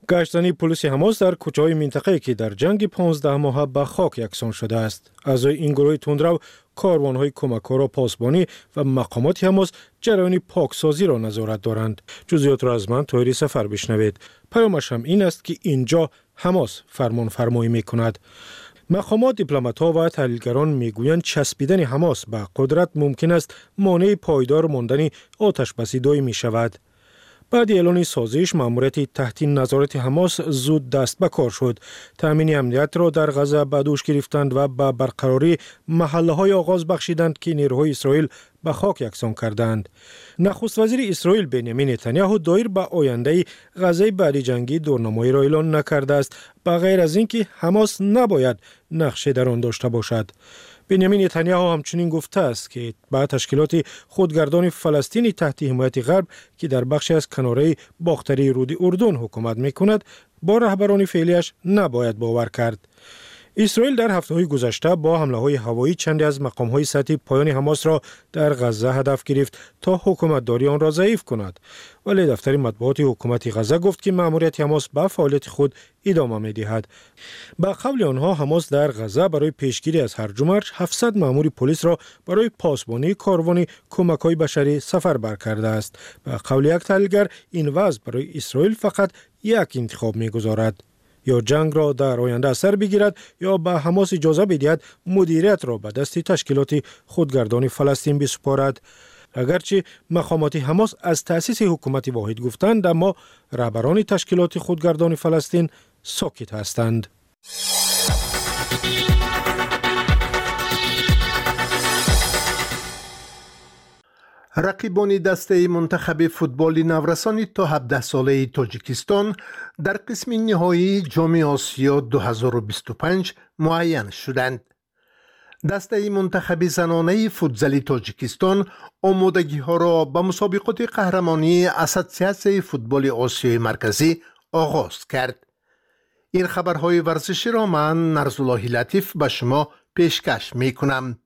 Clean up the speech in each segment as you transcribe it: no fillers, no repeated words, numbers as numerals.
گشتنی پلیس حماس در کوچه‌های منطقه‌ای که در جنگ 15 ماه به خاک یکسان شده است. اعضای این گروه تندرو کاروان‌های کمک‌ها را پاسبانی و مقامات حماس جریان پاکسازی را نظارت دارند. جزئیات را از من طاهری سفر بشنوید. پیامش هم این است که اینجا حماس فرمان فرمایی می‌کند. مقامات، دیپلمات‌ها و تحلیلگران میگویند چسبیدن حماس به قدرت ممکن است مانع پایدار ماندن آتش‌بسی دائمی شود. بعد اعلان سازش، ماموریت تحت نظارت حماس زود دست به کار شد. تامین امنیت را در غزه به دوش گرفتند و به برقراری محله‌های آغاز بخشیدند که نیروهای اسرائیل به خاک یکسان کردند. نخست وزیر اسرائیل بنیامین نتانیاهو دایر به آینده غزه بعد جنگی دورنمایی را اعلان نکرده است، به غیر از اینکه حماس نباید نقش در آن داشته باشد. بنیامین نتانیاهو همچنین گفته است که با تشکیلات خودگردان فلسطینی تحت حمایت غرب که در بخشی از کناره باختری رود اردن حکومت می‌کند، با رهبران فعلیش نباید باور کرد. اسرائیل در هفته‌های گذشته با حمله‌های هوایی چندی از مقام‌های سطحی پایان حماس را در غزه هدف گرفت تا حکومتداری آن را ضعیف کند. ولی دفتر مطبوعات حکومت غزه گفت که مأموریت حماس به فعالیت خود ادامه می‌دهد. با قول آنها حماس در غزه برای پیشگیری از هرج و مرج 700 مأمور پلیس را برای پاسبانی کاروان کمک‌های بشری سفربر کرده است. با قول یک تحلیلگر این وضع برای اسرائیل فقط یک انتخاب می‌گذارد: یا جنگ را در آینده اثر بگیرد یا به حماس اجازه بدهد مدیریت را به دست تشکیلات خودگردان فلسطین بسپارد. اگرچه مقامات حماس از تأسیس حکومت واحد گفتند، اما رهبران تشکیلات خودگردان فلسطین ساکت هستند. رقیبان دسته منتخب فوتبال نورسان تا 17 ساله تاجیکستان در قسم نهایی جام آسیا 2025 معین شدند. دسته منتخب زنانه فوتزال تاجیکستان آمادگی ها را به مسابقات قهرمانی اساسیاسیون فوتبال آسیای مرکزی آغاز کرد. این خبرهای ورزشی را من نرزالله لطیف به شما پیشکش می کنم.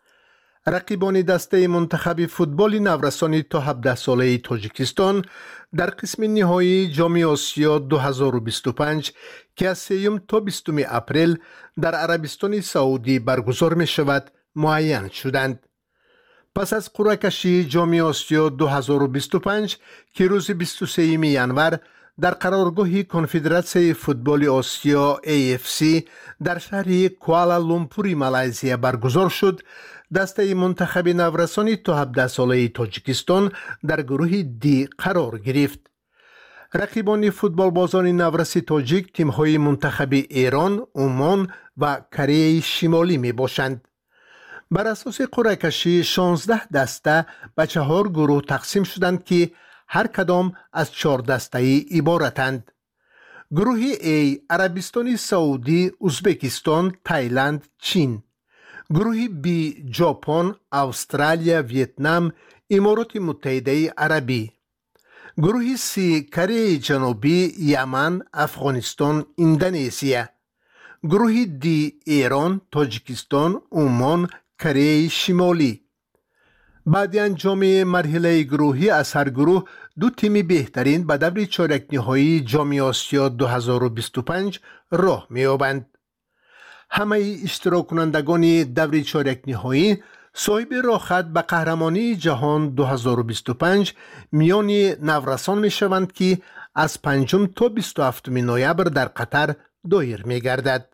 رقیبان دسته منتخب فوتبال نورسان تا 17 ساله تاجیکستان در قسم نهایی جام آسیا 2025 که از 3 تا 20 اپریل در عربستان سعودی برگزار می شود معین شدند. پس از قرعه کشی جام آسیا 2025 که روز 23 ینور در قرارگاه کنفدراسیون فوتبال آسیا AFC در شهر کوالالامپور مالزی برگزار شد، دسته منتخب نورسان تا 17 ساله تاجیکستان در گروه دی قرار گرفت. رقیبان فوتبال بازان نورسی تاجیک تیم‌های منتخب ایران، عمان و کره شمالی می باشند. بر اساس قرعه کشی 16 دسته به 4 گروه تقسیم شدند که هر کدام از 4 دسته عبارتند. گروه A عربستان سعودی، ازبکستان، تایلند، چین. گروه B ژاپن، استرالیا، ویتنام، امارات متحده عربی. گروه C کره جنوبی، یمن، افغانستان، اندونزیا. گروه D ایران، تاجیکستان، عمان، کره شمالی. بعد انجام مرحله گروهی از هر گروه 2 تیم بهترین به دور چهارک نهایی جام آسیا 2025 راه می‌یابند. همه اشتراک کنندگان دور چهارک نهایی صاحب راهخط به قهرمانی جهان 2025 میان نورسان می شوند که از 5 تا 27 نوامبر در قطر دایر می گردد.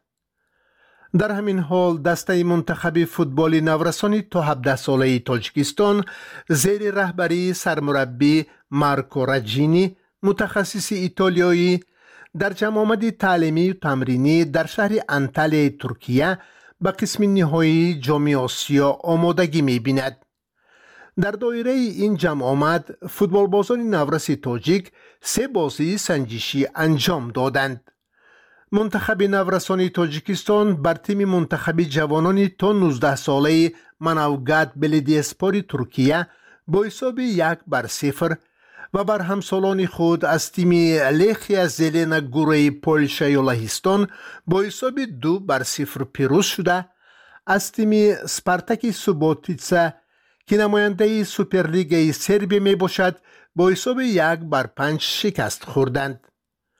در همین حال دسته منتخب فوتبال نورسان تا 17 ساله تاجیکستان زیر رهبری سرمربی مارکو راجینی متخصص ایتالیایی در جمع آمد تعلیمی و تمرینی در شهر انتالیا ترکیه به قسم نهایی جام آسیا آمادگی می بیند. در دایره این جمع آمد فوتبال بازان نورس تاجیک 3 بازی سنجشی انجام دادند. منتخب نورسان تاجیکستان بر تیم منتخب جوانان تا 19 ساله منوگات بلیدیسپور ترکیه با حساب 1-0 و بر همسالان خود از تیم لخیا زلنا گوره پولشا یا لهستان با حساب 2-0 پیروز شده، از تیم سپارتاک سوبوتیتسا که نماینده سوپرلیگ سربی می باشد با حساب 1-5 شکست خوردند.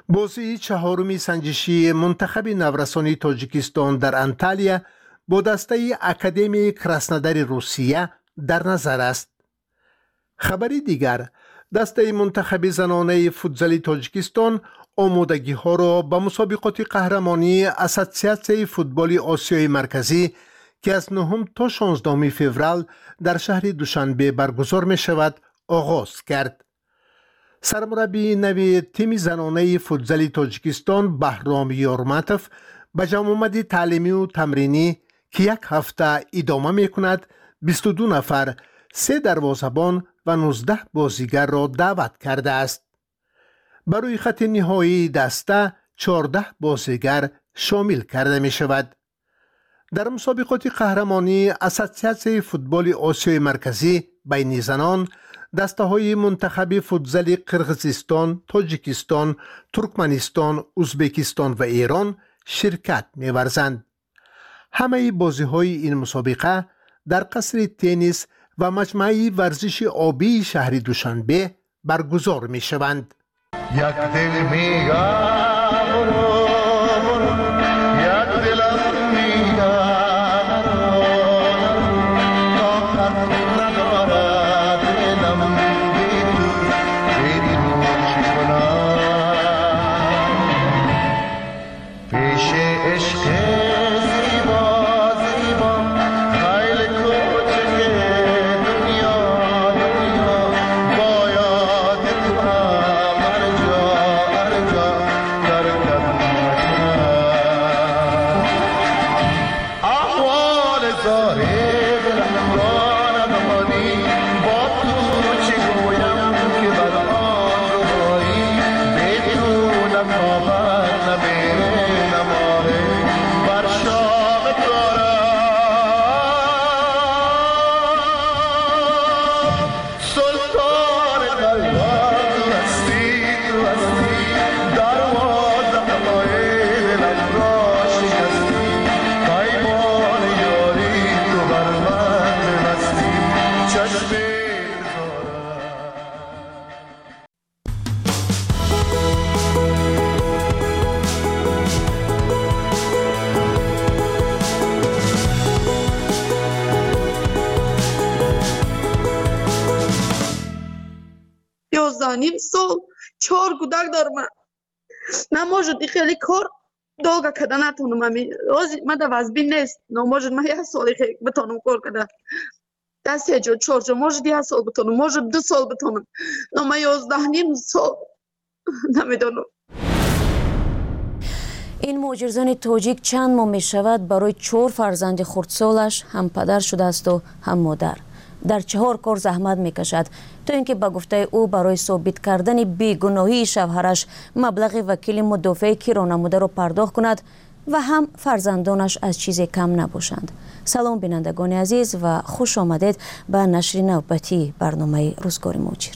بازی چهارمی سنجشی منتخب نورسانی تاجیکستان در انتالیا با دسته اکادمی کراسنودار روسیه در نظر است. خبری دیگر، دسته منتخب زنانه فوتزال تاجیکستان آمادگی ها را به مسابقات قهرمانی اساسیاسیون فوتبال آسیای مرکزی که از 9 تا 16 فوریه در شهر دوشنبه برگزار می شود آغاز کرد. سرمربی نوی تیم زنانه فوتزال تاجیکستان بهرام یارمتوف به جمع آمد تعلیمی و تمرینی که یک هفته ادامه می کند 22 نفر، 3 دروازه‌بان و 19 بازیگر را دعوت کرده است. برای خط نهایی دسته 14 بازیگر شامل کرده می شود. در مسابقات قهرمانی اساسیاسیون فوتبال آسیای مرکزی بین زنان، دسته های منتخب فوتزال قرقیزستان، تاجیکستان، ترکمنستان، ازبکستان و ایران شرکت می‌ورزند. همه بازی های این مسابقه در قصر تنیس و مجمع ورزش آبی شهر دوشنبه برگزار می شوند. یک دل ним сол 4 кудак дорам. Не може и хели кор долга када натонум ами рози мада вазби нест, но може ма я соли хе бетонум кор када. Да сеҷо 4 може 10 сол бетонум, може 2 сол бетонум. Но ма 11 ним сол намедонум. این مهاجرزن تاجیک چند ماه می شود برای 4 فرزند خردسالش هم پدر شده است و هم مادر. در 4 کار زحمت می کشد تا اینکه به گفته او برای ثابت کردن بیگناهی شوهرش مبلغ وکیل مدافع کیرانموده را پرداخت کند و هم فرزندانش از چیزی کم نباشند. سلام بینندگان عزیز و خوش آمدید به نشر نوبتی برنامه روزگار مهاجر.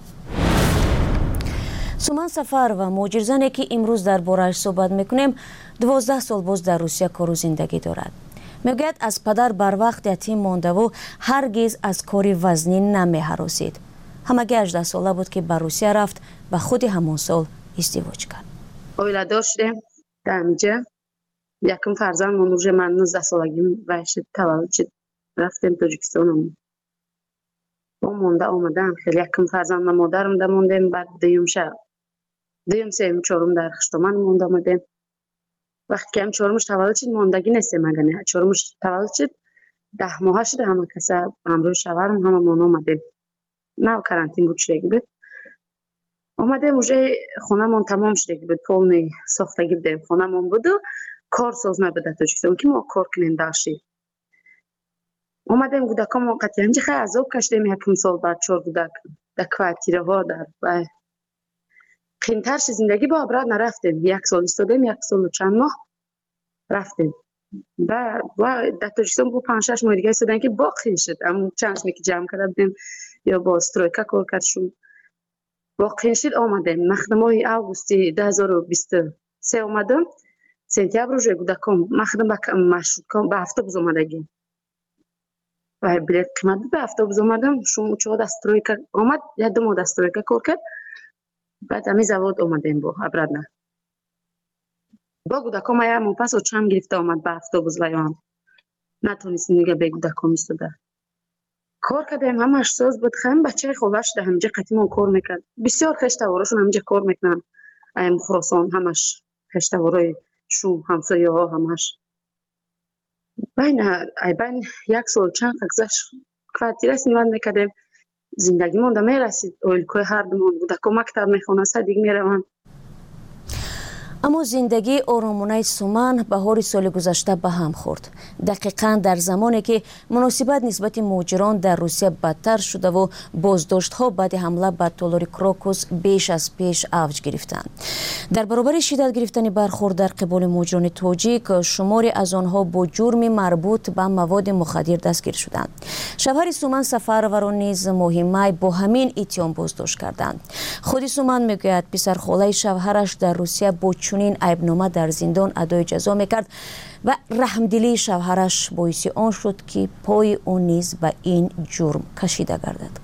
سومن سفر و مهاجرزنی که امروز درباره‌اش صحبت میکنیم 12 سال باز در روسیه کار و زندگی دارد. میگوید از پدر بر وقت یتیم مانده و هرگز از کاری وزنی نمی‌هراسید. همگی 18 ساله بود که به روسیه رفت و خود همون سال ازدواج کرد. اویلا داشتیم در اینجا یکم فرزند منوژه من 19 سالگیم وش تولد شد رفتیم تاجیکستان. با مونده آمدم خیلی یکم فرزند مادرم ده موندیم بعد دیم سیم چهارم در خشتمان مونده آمدیم. وقتی که هم چهارمش تولد شد ماندگی نستیم اگه نه چهارمش تولد شد 10 ماه شد همه کسی همراه شوهرم همه مون آمدیم. نه کرانتین بود شده بود. آمدیم اونجا خونه‌مون تمام شده بود پولنی ساختگی بودیم خونه‌مون بود و کارساز نبوده تاجیکستان که ما کار کنیم داشتیم. آمدیم کودکان موقتی همچه خیلی عذاب کشیدیم یکم سال بعد 4 کودک در کوارتیره ها در و قیمترش زندگی با ابراد نرفتیم 1 سال استادیم 1 سال و چند ماه رفتیم و در تاجیکستان با 5-6 ماه دیگه استادن که باقی شد اما چندشمی که جمع کرده بودیم یا با استرویکا کار کردشون باقی شد آمدیم مخدم ماه اوگوستی 2023 آمدم سنتیابر روی کودکان مخدم به اتوبوس آمدگیم و بلیت قیمت به اتوبوس آمدم شما چقدر استرویکا آمد 1-2 ماه استرویکا کار کرد بعد همی زواد آمدیم با ابرادنا با کودکام ما پس چم گرفته آمد به اتوبوس ویان نتونستیم دیگه به کودکام ایستاده کار کردیم همش ساز بود خیم بچه خالش ده همینجا قطیمون کار میکرد بسیار خشتواراشون همینجا کار میکنن ایم خراسان همش خشتوارای شوم همسایه ها همش بین یک سال چند گذشت کواردیر سنوان میکردیم زندگی مونده میرسید اویلکوی هر دومون کودکا مکتب میخونه دیگه میروند اما زندگی آرامانه سومن بهار سال گذشته به هم خورد. دقیقاً در زمانی که مناسبت نسبت مهاجران در روسیه بدتر شده و بازداشت‌ها بعد حمله به تالار کراکوس بیش از پیش اوج گرفتند. در برابر شدت گرفتن برخورد در قبال مهاجران تاجیک، شماری از آنها با جرم مربوط به مواد مخدر دستگیر شدند. شوهر سومن سفروران نیز ماه با همین اتهام بازداشت کردند. خود سومن میگوید پسرخاله شوهرش در روسیه با چنین عیبنامه در زندان ادای جزا میکرد و رحمدلی شوهرش باعث آن شد که پای او نیز به این جرم کشیده گردد.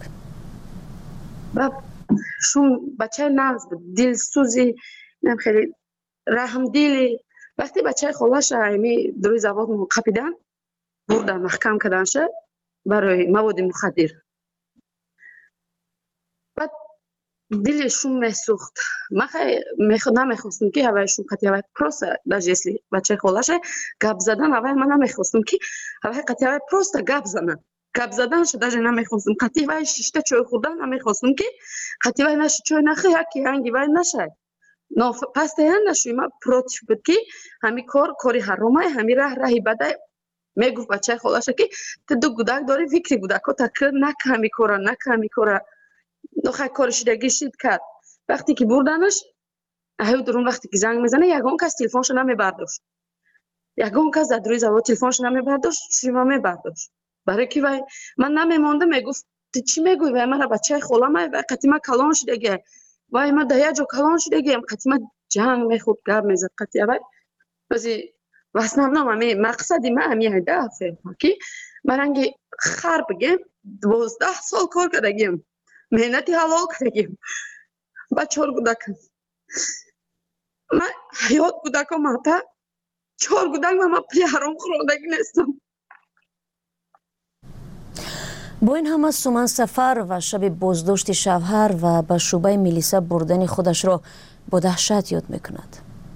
شون بچه ناز دلسوزی نم خیلی رحمدلی وقتی بچه خالش ایمی دروی زباد قپیدن بردن محکم کردن شد برای مواد مخدر بعد دلشون میسوخت نمیخواستم که هوایشون قطعی هوای پروست داشتی بچه خالش گپ زدن هوای من نمیخواستم که هوای قطعی هوای پروست گپ زدن شد داشت نمیخواستم قطعی هوای شیشته چای خوردن نمیخواستم که قطعی هوای نشد چای نخی یکی هنگی هوای نشد پس دیان نشوی ما پروتش بود که همی کاری حرامه همی راهی بده میگفت بچه خالش که تو گودک داری فکری گودک ها تکرار نکه همی کارا نخواه کارش دگیشید کرد وقتی که بردنش اهو درون وقتی که زنگ میزنه یگان کس تلفنش نمیبرداشت یگان کس در دروی زباد تلفنش نمیبرداشت شیما میبرداشت برای که وای من نمیمانده میگفت تو چی میگوی وای من بچه خالم وای قطیمه کلان شدگه وای من ده جا کلان شدگه قطیمه جنگ میخورد گرد میزد قطیمه وای بازی واسنامنام همی مقصدی من همی هدفه که مرنگی خر بگیم 12 سال کار کردگیم مهنتی حلال کردگیم با 4 کودکم من حیات کودکم ماتا 4 کودک من پری حرام خوردگی نیستم. با این همه سومن سفر و شب بازداشت شوهر و به شعبه میلیسا بردن خودش را با دهشت یاد میکند.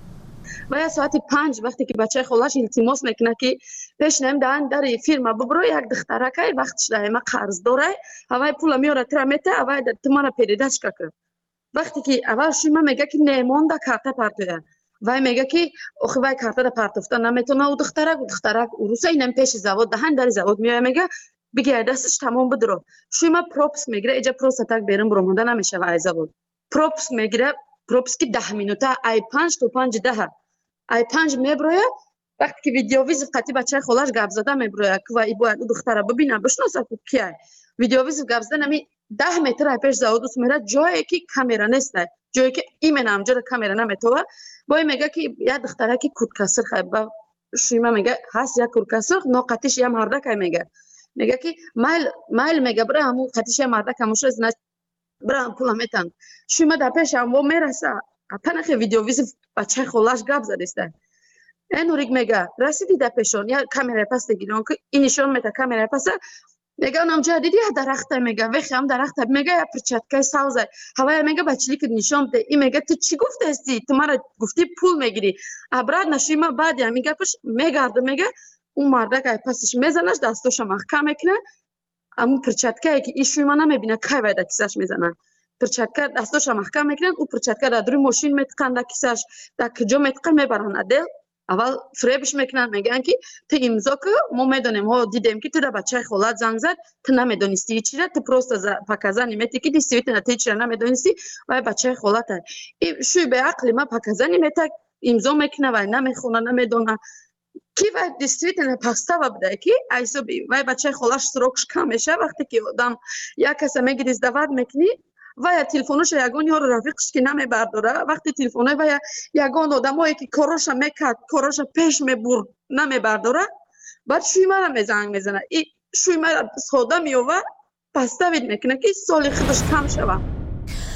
و یا ساعت 5 وقتی که بچه خالش التماس میکنه که پیش نیم دهن در فیرما ببرو یک دخترکه وقتش ده ما قرض داره هوای پول میاره ترمته هوای تمام پیداش کرد وقتی که اول شما میگه که نمونده کارت پارتویا وای میگه که آخه وای کارت پارتوفتا نمیتونه او دخترک روسا اینم پیش زواد دهن در زواد میاد میگه بگه دستش تمام بدرو شما پروپس میگیره اینجا پروستاک بیرون برمونده نمیشه وای زواد پروپس میگیره پروپس که 10 مینوته ای 5 تا 5 10 ای 5 میبروه وقتی که ویدیو ویز قطعی بچه خالش گپ زده میبروه که وای باید دختره ببینه بشناسه که کیه ویدیو ویز گپ زده نمی 10 متر پیش زودوس میره جایی که کامera نیست جایی که ایمن همجا کامera نمیتوه وای میگه که یا دختره که کودکسر خیلی شیما میگه هست یا کودکسر ناقطیش یا مردک میگه که مایل میگه برای همون قطیش یا مردک هموش از برای هم پول میتن شیما در پیش هم میرسه پنخ ویدیو ویز بچه خالش گپ زده است اینوریک میگه رسیدی در پیشون یا کامera پس دیگه این نشون میده کامera پس میگه اونم جدیدی درخت میگه وقتی هم درخت میگه یا پرچتکه سوزه هوای میگه بچلی که نشون بده این میگه تو چی گفته استی تو مرا گفتی پول میگیری ابراد نشیما بعد یا میگه پش میگرده میگه اون مرده پسش میزنش دستش محکم میکنه اما پرچتکه که ایشون ما نمیبینه کی وعده کیسش میزنه پرچتکه دستش محکم میکنن او پرچتکه در روی ماشین میتقن در کیسش در کجا میتقن میبرن دل اول فریبش میکنن میگن که تو امضا که ما میدونیم ها دیدیم که تو در بچه خالت زنگ زد تو نمیدونستی چی را تو پروست پاکزن نمیتی که دیستیویت نتی چی را نمیدونستی و بچه خالت شوی به عقل ما پاکزن نمیتا امضا میکنه و نمیخونه نمیدونه کی و دیستریت پاستا و بده کی ایسو بی و بچه خالش سرکش کم میشه وقتی که آدم یک کس میگه دعوت میکنی و تلفنش یگان یارو رفیقش که نمیبرداره وقتی تلفنه و یگان آدمایی که کارش میکرد کارش پیش میبرد نمیبرداره بعد شوی مرا میزنگ میزنه این شوی مرا ساده میوه پاستا وید میکنه که سالی خودش کم شوه.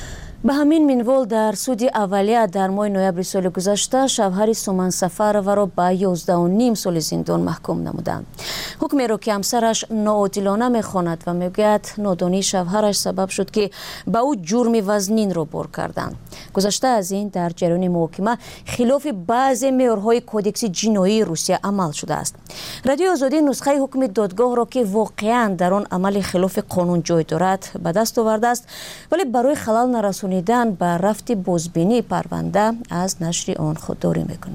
به همین منوال در سود اولیه در ماه نوامبر سال گذشته شوهر سومن سفرова را به 11.5 سال زندان محکوم نمودند. حکمی را که همسرش ناعادلانه می‌خواند و میگوید نادانی شوهرش سبب شد که به او جرم وزنین را بار کردند. گذشته از این در جریان محاکمه خلاف بعضی معیارهای کودکس جنایی روسیه عمل شده است. رادیو آزادی نسخه حکم دادگاه را که واقعا در آن عمل خلاف قانون جای دارد به دست آورده است، ولی برای خلل نرسانیدن به رفت بازبینی پرونده از نشر آن خودداری میکنه.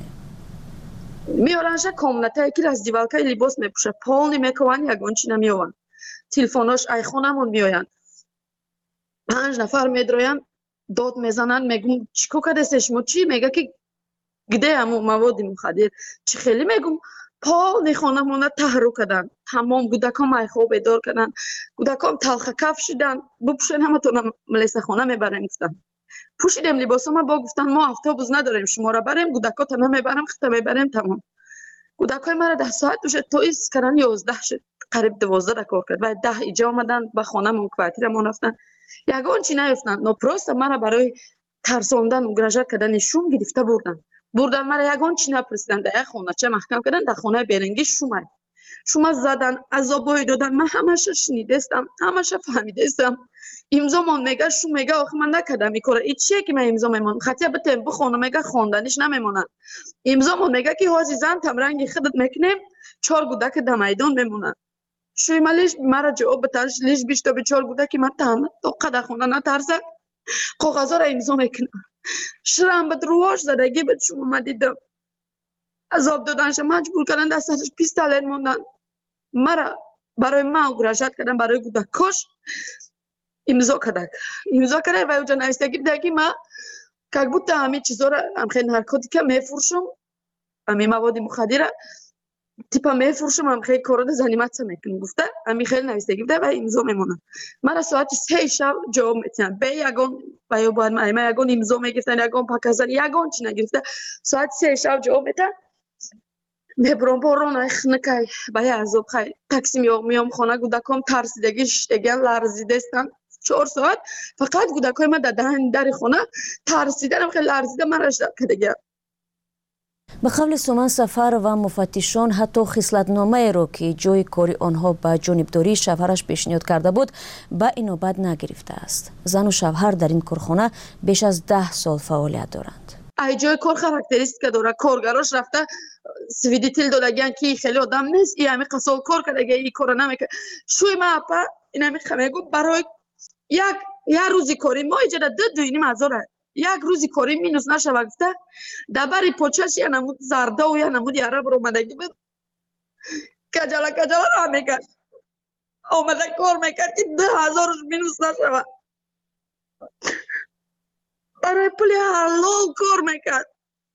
میارنش комната که раздевалка لباس میپوشه، полный میکوان ягончина میوان، تلفناش айхонамон میآیند، 5 نفر میدرویند، داد میزنند، میگم چیکو کردش شما چی؟ میگه که گده همو مواد مخدر چی خیلی میگم полный خانمون تحرک کردن، تمام کودکان айхо بیدار کردن، کودکان تلخ کف شدن، بپوشن همتون ملیسه خانه میبرن گفتن. پوشیدم لباسم با گفتن ما اتوبوس نداریم شما را بریم، کودکات ما میبرم خطه میبریم تمام. کودکای ما را 10 ساعت دوش تو ایست کردن 11 شد، قریب 12 کار کرد و 10 اینجا آمدن به خانه‌مون کوارتیرمون رفتن. یگان چی نیفتن، نپروست ما را برای ترساندن و گرجت کردن شوم گرفته بردن ما را یگان چی نپرسیدن، در خونه چه محکم کردن، در خانه برنگی شما زدن، عذابای دادن، من همش شنیدستم، همش فهمیدستم. امضا من میگه شو میگه آخه من نکردم این کارو، این چیه که من امضا میمونم خطیه بتم بخونم، میگه خواندنش نمیمونن. امضا من میگه که هازی زن تم رنگی خودت میکنیم 4 کودک در میدان میمونن. شوی مالیش مرا جواب بتاش لیش بیشتر به 4 کودک من تام تو قدر خوندن نترسه کاغذا را امضا میکنم. شرم به درواش زدگی به شما من دیدم، عذاب دادنش مجبور کردن دستش پیستالت موندن، مرا برای ما گرجت کردن، برای کودکاش امضا کرده و اونجا نوشته که ما как будто همه چیزا را هم خیلی نارکوتیکا میفروشم، همه مواد مخدر تیپا میفروشم، هم خیلی کارا زنیمت میکنم گفته، همه خیلی نوشته گفته و امضا میمونن. من ساعت 3 شب جواب میتونم به یگان و باید ما یگان امضا میگفتن، یگان پاکزن، یگان چی نگرفته. ساعت 3 شب جواب میتونم میبرم بارون خنکای با عذاب خیلی تاکسی میام خانه کودکام ترسیدگیش دیگه لرزیدستن. 4 ساعت فقط کودکای ما در خانه ترسیدن، خیلی لرزیده من رشد دیگه. به قول سومن سفر و مفتشان حتی خصلتنامه را که جای کاری آنها به جانبداری شوهرش پیشنهاد کرده بود به این نوبت نگرفته است. زن و شوهر در این کارخانه بیش از 10 سال فعالیت دارند. ای جای کار خاراکتریستیکا داره، کارگراش رفته سویدیتیل دادگان که خیلی آدم نیست، این همه قصال کار کرده، این کار نمیکنه. شوی ما اپا این همه خمیگو برای یک روزی کاری ما ایجاده 2,500 یک روزی کاری مینوس نشود گفته دبری پوچش یا نمود زرده و یا نمود یاره برو اومدگی بود کجالا را میکرد اومده کار میکرد که 2,000 مینوس نشود برای پولی حلال کار میکرد.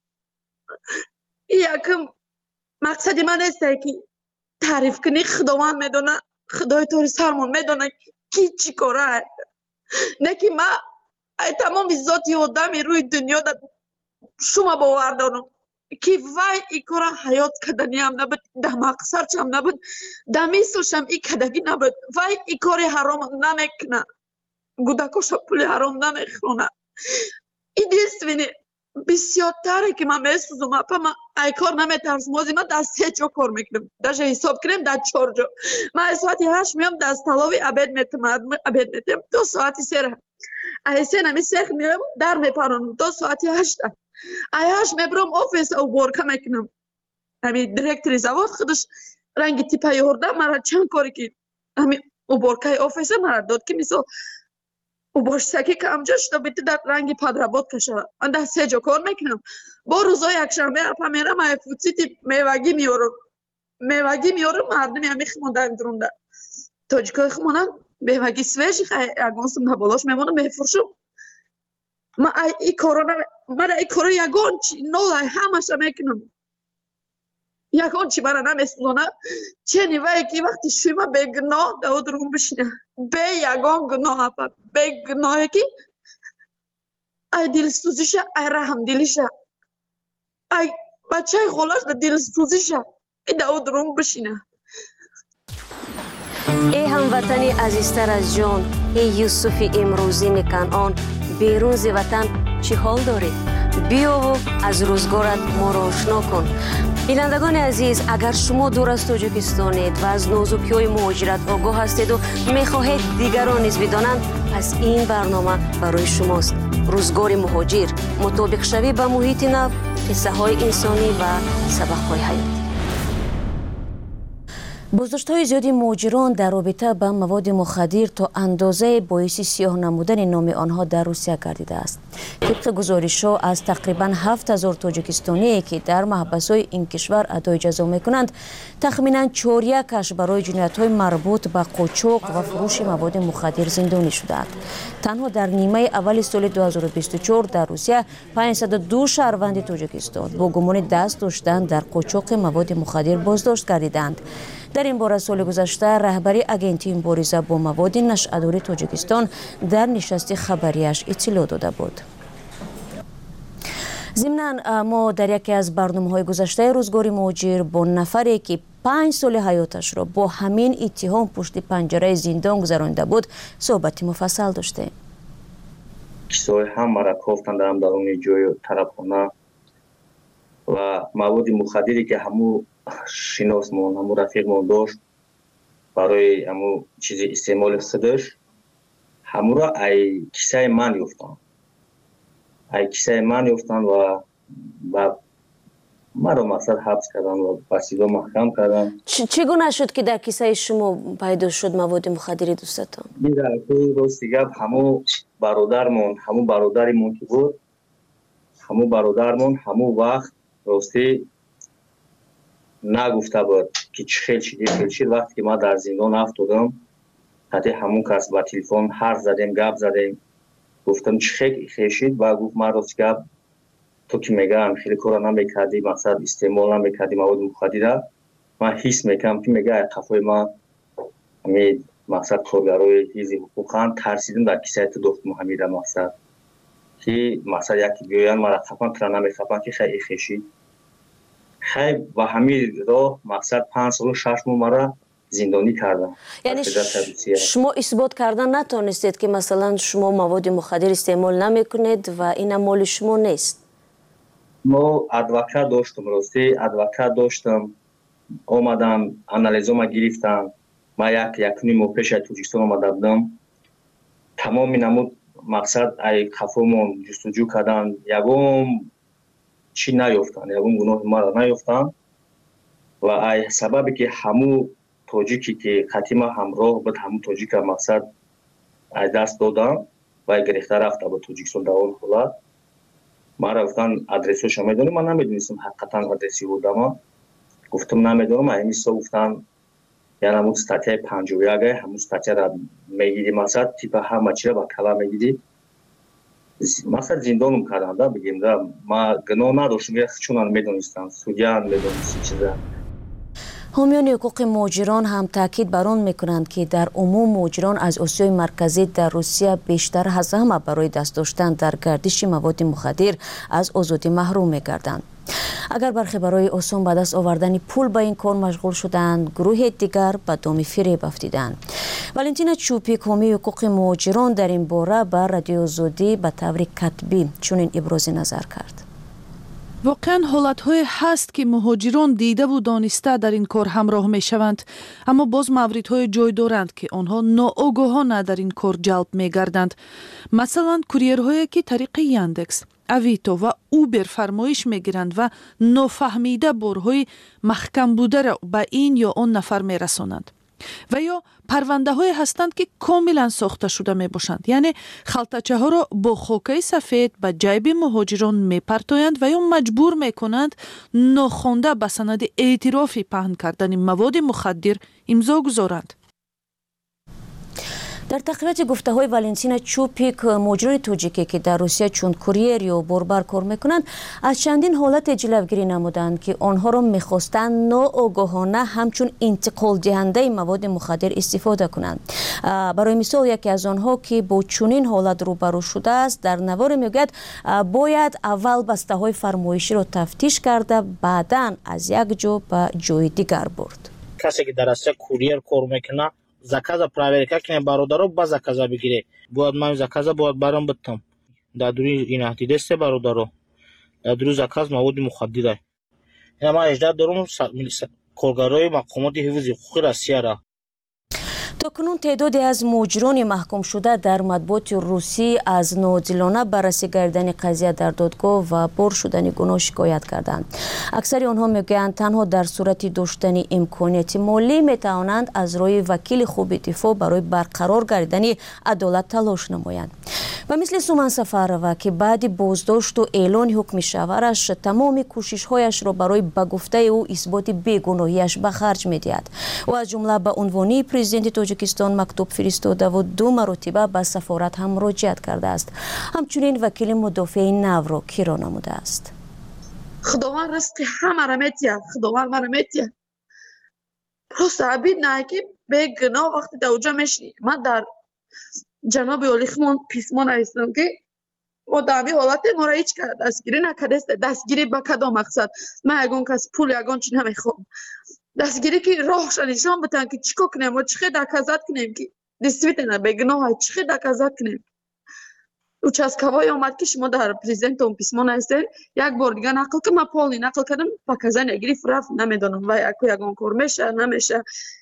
یکم مقصدی من است که تعریف کنی خداوند میدونه، خدای توری سرمون میدونه کی چی کاره، نه که ما تمام ذاتی آدمی روی دنیا شما باور دارم که وای این کار حیات کدنی هم نبود، ده مقصرچ هم نبود، ده میسوش هم این کدگی نبود، وای این کار حرام نمیکنه، کودکاش پول حرام نمیخونه. این دیستوینی بسیارتره که من میسوزم اپا من ای کار نمیترسم، موزی من دست 3 جا کار میکنم، داشته حساب کنیم در 4 جا. من ساعتی 8 میام دست تلاوی عبید میتم 2 ساعتی 3 ایسه نمی سخ میام در میپرانم 2 ساعتی 8 ایاش میبرم آفیس او بارکه میکنم. همین دیرکتری زواد خودش رنگی تیپای هرده مرا چند کاری که همین او بارکه آفیس مرا داد که مثل او باش سکی که امجا شده بیتی در رنگی پدرباد کشه. من ده 3 جا کار میکنم. با روزای یکشنبه اپا میرم ای فوتسیتی میوگی میارم مردمی همی خماندن درونده تاجیکای خمانن میوگی سویجی یگانسم نبالاش میمونم میفروشم. من ای کارو یگان چی نولای همشه میکنم، یگان چی برا نمیسلونه چه نیوه که وقتی شوی ما به گناه دو درون بشینه به یگان گناه اپا به گناهی که ای دل سوزیشه، ای رحم دلیشه، ای بچه خلاش دل سوزیشه ای دو درون بشینه. ای هموطنی عزیزتر از جان، ای یوسف امروزی کنعان بیرون ز وطن چی حال دارید؟ بیا و از روزگارت ما را آشنا کن. بینندگان عزیز، اگر شما دور از تاجیکستانید و از نازکی‌های مهاجرت آگاه هستید و می‌خواهید دیگران نیز بدانند، پس این برنامه برای شماست. روزگار مهاجر، مطابق شوی به محیط نو، قصه‌های انسانی و سبق‌های حیاتی. بازداشت‌های زیادی مهاجران در رابطه با مواد مخدر تا اندازه باعث سیاه نمودن نام آنها در روسیه گردیده است. طبق گزارش‌ها از تقریباً 7000 تاجیکستانی که در محبس‌های این کشور ادای جزا می‌کنند، تخمیناً 4/1 برای جنایت‌های مربوط به قاچاق و فروش مواد مخدر زندانی شدند. تنها در نیمه اول سال 2024 در روسیه 502 شهروند تاجیکستان با گمان دست داشتن در قاچاق مواد مخدر بازداشت گردیدند. در این باره سال گذشته رهبری اگنتی مبارزه با مواد نشأه‌داری تاجیکستان در نشست خبریش اطلاع داده بود. ضمناً ما در یکی از برنامه‌های گذشته روزگار مهاجر با نفری که 5 سال حیاتش را با همین اتهام پشت پنجره زندان گذرانده بود صحبت مفصل داشتیم. کسای هم مرا گفتند در درون جای طرفخانه و مواد مخدری که همو شناسمون همو رفیقمون داشت برای همو چیزی استعمال خودش همو را ای کیسه من یفتن و مرا مقصد حبس کردن و بسیار محکم کردن. چگونه شد که در کیسه شما پیدا شد مواد مخدری دوستتان؟ در راستی گپ همو برادرمون که بود همو وقت راستی نگفته بود که چه خیل شد. وقتی که ما در زندان افتادم حتی همون کس با تلفن حرف زدیم گپ زدیم گفتم چه خیل شد و گفت ما راستی گپ تو که میگم خیلی کارا نمیکردی مقصد استعمال نمیکردی مواد مخدر من حس میکنم که میگه خفای ما همین مقصد کارگرای حزب حقوقا ترسیدم در کیسه تو دختم همین مقصد که مقصد یکی بیاین مرا خفن کرا نمیخفن که خیلی خیشی خیلی و همین راه مقصد 5 سال و 6 ماه مرا زندانی کردن. یعنی شما اثبات کردن نتونستید که مثلا شما مواد مخدر استعمال نمیکنید و این مال شما نیست؟ ما ادوکات داشتم آمدم انالیزم گرفتم ما یک نیم پیش از تاجیکستان آمده بودم تمام نمود مقصد ای خفومون جستجو کردن یگم چی نیفتن یگم گناه ما را نیفتن و ای سببی که همو تاجیکی که خطیمه همراه بود همو تاجیک مقصد از دست دادم و گرفته رفته به تاجیکستان در اون حالت ما رفتن آدرسش میدونم من نمیدونستم حقیقتا آدرسی بودم گفتم نمیدونم همیشه گفتن یعنی همون استاتیای 51 همون استاتیا را میگیری مقصد تیپ همه چیز با کلا میگیری مقصد زندانم کردن بگیم ما گناه نداشتم چون میدونستم سودیان میدونست چیزا. حامیان حقوق مهاجران هم تاکید بر آن میکنند که در عموم مهاجران از آسیای مرکزی در روسیه بیشتر از همه برای دست داشتن در گردش مواد مخدر از آزادی محروم میگردند. اگر برخی برای آسان به دست آوردن پول به این کار مشغول شدند، گروه دیگر به دام فریب افتیدند. والنتینا چوپیک حامی حقوق مهاجران در این باره به رادیو آزادی به طور کتبی چنین ابراز نظر کرد. واقعا حالت‌های هست که مهاجران دیده و دانسته در این کار همراه می‌شوند، اما باز موردهای جای دارند که آنها ناآگاهانه در این کار جلب می‌گردند. مثلا کوریرهایی که طریق یاندکس، اویتو و اوبر فرمایش می‌گیرند و نافهمیده بارهای محکم بوده را به این یا آن نفر می‌رسانند. و یا پرونده های هستند که کاملا ساخته شده می باشند، یعنی خلطچه ها را با خاکه سفید به جیب مهاجران می پرتایند و یا مجبور می کنند ناخوانده به سند اعترافی پهن کردن مواد مخدر امضا گذارند. در تقویت گفته های والنتینا چوپیک، مهاجران تاجیکی که در روسیه چون کوریر یا بربر کار میکنند از چندین حالت جلوگیری نمودند که آنها را میخواستند ناآگاهانه همچون انتقال دهنده مواد مخدر استفاده کنند. برای مثال یکی از آنها که با چنین حالت روبرو شده است در نوار میگوید باید اول بسته های فرمایشی را تفتیش کرده بعداً از یک جا به جای دیگر برد. کسی که در روسیه کوریر کار میکنه заказа проверка кине бародаро ба заказа бигире бояд ман заказа бояд барам биттам дар дури инҳдидесте бародаро дар дури заказ маводи мухаддира ина ман эждад дорум коргарои мақомоти ҳифзи ҳуқуқи Россияра. токунун теъдоде аз муҳоҷирони маҳкумшуда дар матбуоти русӣ аз ноодилона баррасӣ гардидани қазия дар додгоҳ ва бор шудани гуноҳ шикоят карданд. аксари онҳо мегӯянд танҳо дар сурати доштани имконияти молӣ метавонанд аз рӯи вакили хуби дифоъ барои барқарор гардидани адолат талош намоянд. ва мисли Суман Сафарова ки баъди боздошту эълони ҳукми шавҳараш тамоми кӯшишҳояшро барои ба гуфтаи ӯ исботи бегуноҳиаш ба харҷ медиҳад. ӯ аз ҷумла ба унвони президенти Тоҷикистон мактуб фиристодаву 2 маротиба ба сафорат ҳам муроҷиат кардааст. ҳамчунин вакили мудофиаи навро киро намудааст. худованд ризқи ҳамаро метиҳад, худованд маро метиҳад. просто обидное ки бегуноҳ вақти дар уҷа мешинӣ. ман дар ҷаноби олихмон письмо нависидам ки дар ҳамин ҳолате моро ҳеҷ дастгирӣ накардаст. дастгирӣ ба кадом мақсад? ман ягон кас пул ягон чӣ намехоҳам. дастгирӣ ки роҳша нишон битан ки чӣ кор кунем ва чӣ хел доказат кунем ки действительно бегуноҳа, чӣ хел доказат кунем. участковой омад ки шумо дар президентон письмо нависед, як бор дига нақл ки ман полни нақл кардам, показания гирифт рафт, намедонам ва ягон кор меша намеша.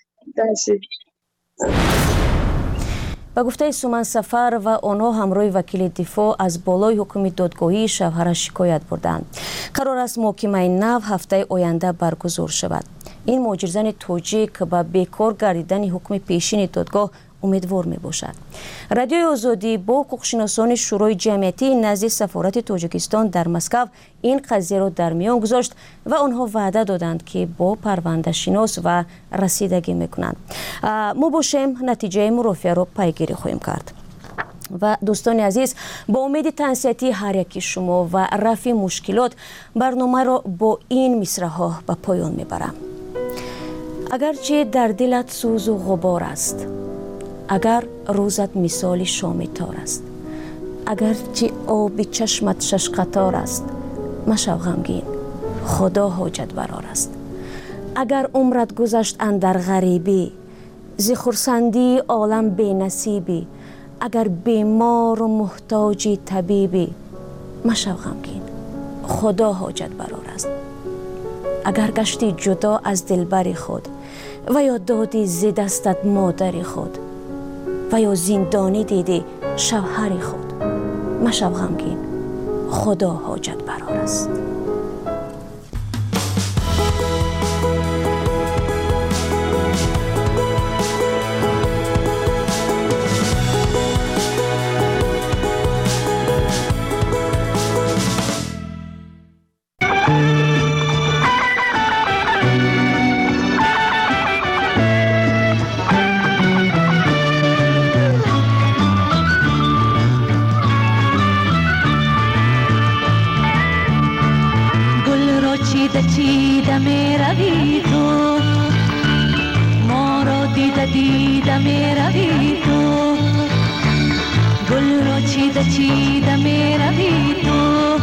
ба гуфтаи Суман Сафарова онҳо ҳамроҳи вакили дифоъ аз болои ҳукми додгоҳии шавҳараш шикоят бурданд. қарор аст муҳокимаи нав ҳафтаи оянда баргузор шавад. ин муҳоҷирзани тоҷик ба бекор гардидани ҳукми пешини додгоҳ умедвор мебошад. радиои озодӣ бо ҳуқуқшиносони шӯрои ҷамъиятии назди сафорати Тоҷикистон дар Москав ин қазияро дар миён гузошт ва онҳо ваъда доданд ки бо парвандашинос ва расидагӣ мекунанд. мо бошем натиҷаи мурофиаро пайгирӣ хоҳем кард. ва дӯстони азиз, бо умеди тансиятии ҳар яки шумо ва рафъи мушкилот барномаро бо ин мисраҳо ба поён мебарам. агарчи дар дилат сӯзу ғубор аст, агар рӯзат мисоли шоми тор аст, агарчи оби чашмат шашқатор аст, машав ғамгин, худо ҳоҷатбарор аст. агар умрат гузашт андар ғарибӣ, зи хурсандии олам бенасибӣ, агар бемору муҳтоҷи табибӣ, машав ғамгин, худо ҳоҷатбарор аст. агар гашти ҷудо аз дилбари худ ва ё доди зи дастат модари худ ва ё зиндонӣ диди шавҳари худ, машав ғамгин, худо ҳоҷатбарор аст. چیده می روی تو، ما را دیده می روی تو، گل را چیده می روی تو،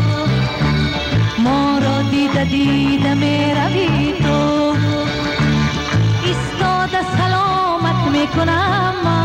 ما را دیده می روی تو، ایستاده سلامت می کنم